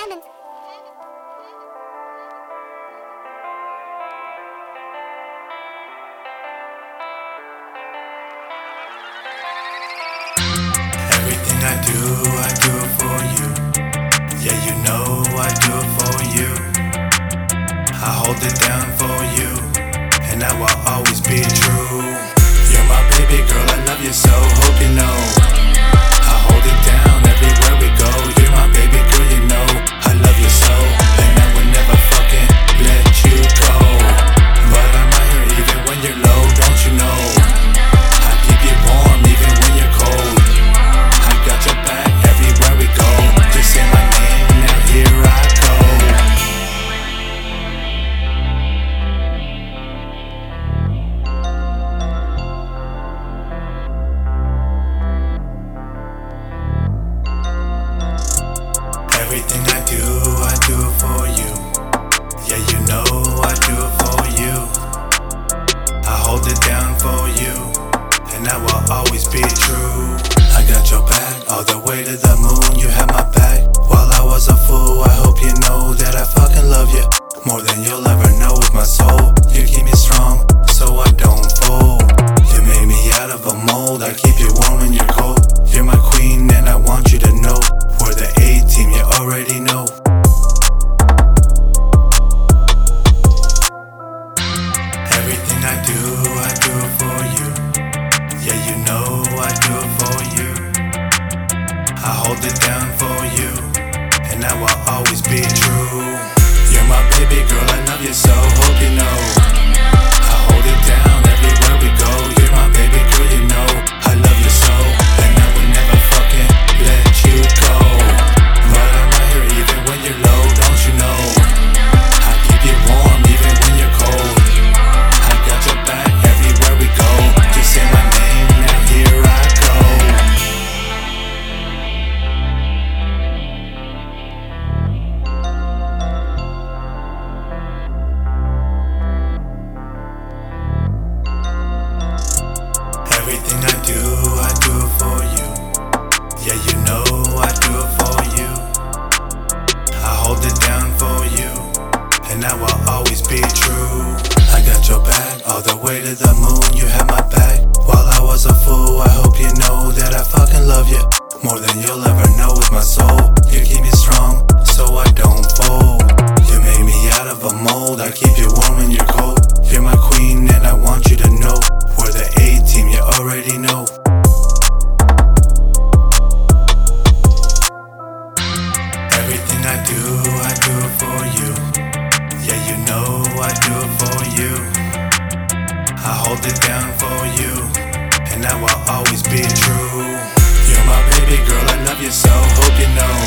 jamming. Everything I do it for you. Yeah, you know I do it for you. I hold it down for you, and I will always be true. You're my baby girl, I love you so, hope you know. I hold it down everywhere we go. You're my baby girl, you know I love you so, and I would never fucking let you go. But I'm right here even when you're low, don't you know? I keep you warm even when you're cold. I got your back everywhere we go. Just say my name, now here I go. Everything I do it for you. Yeah, you know I do it for you. I hold it down for you, and I will always be true. I got your back all the way to the moon. You had my back while I was a fool. I hope you know that I fucking love you more than you'll ever know with my soul. You keep me strong so I don't fold. You made me out of a mold. I keep you warm when you're cold. You're my queen and I want you to know we're the A-team, you already know. Everything I do it for you. Yeah, you know I do it for you. I hold it down for you, and I will always be true. You're my baby girl, I love you so, hope you know. I hold it down everywhere we go. You're my baby girl, you know I love you so, and I would never fucking let you go. But I'm right here even when you're low, don't you know? I keep you warm even when you're cold. I got your back everywhere we go. Just say my name, now here I go. Everything I do it for you. Yeah, you know I do it for you. I hold it down for you, and I will always be true. I got your back all the way to the moon. You had my back while I was a fool. I hope you know that I fucking love you more than you'll ever know with my soul. You keep me strong so I don't fold. You made me out of a mold. I keep you warm when you're cold. You're my queen and I want you to know we're the A-team, you already know. Everything I do it for you. Yeah, you know I do it for you. I hold it down for you, and I will always be true. You're my baby girl, I love you so, hope you know.